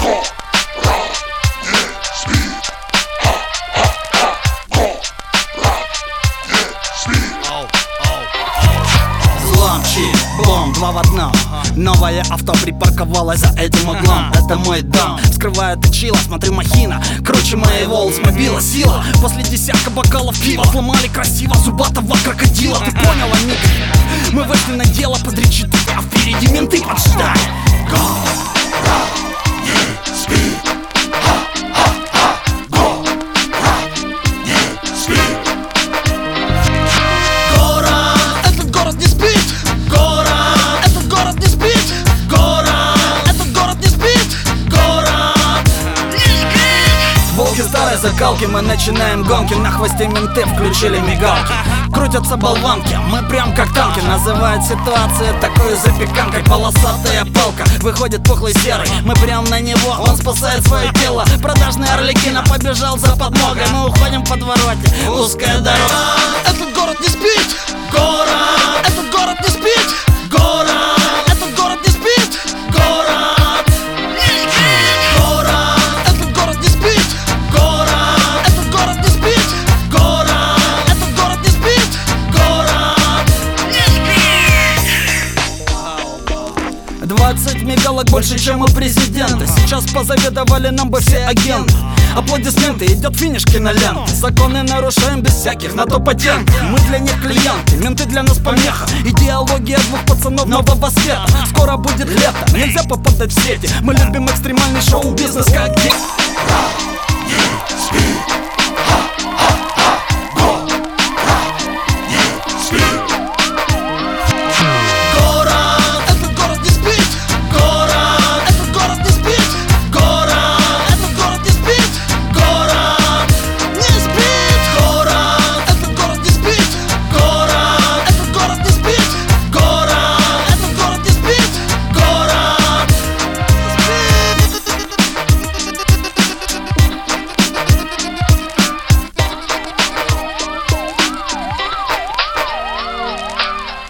Блом, два в одном. Новое авто припарковалось за этим углом. Это мой дом, вскрываю точила, смотрю махина. Круче моего Олдсмобила сила. После десятка бокалов пива сломали красиво зубатого крокодила. Ты понял, amigo? Мы вышли на дело под речи, а впереди менты поджидали. Старой закалки, мы начинаем гонки. На хвосте менты включили мигалки. Крутятся болванки, мы прям как танки. Называют ситуацию такую запеканкой. Полосатая палка, выходит пухлый серый. Мы прям на него, он спасает свое тело. Продажный Арлекино побежал за подмогой. Мы уходим в подвороте, узкая дорога. Этот город не спит, город. Этот город не спит, город. Этот город не спит, город. Мигалок больше, чем у президента. Сейчас позавидовали нам бы все агенты. Аплодисменты, идет финиш киноленты. Законы нарушаем без всяких на то патентов. Мы для них клиенты, менты для нас помеха. Идеология двух пацанов нового света. Скоро будет лето, нельзя попадать в сети. Мы любим экстремальный шоу-бизнес как дети.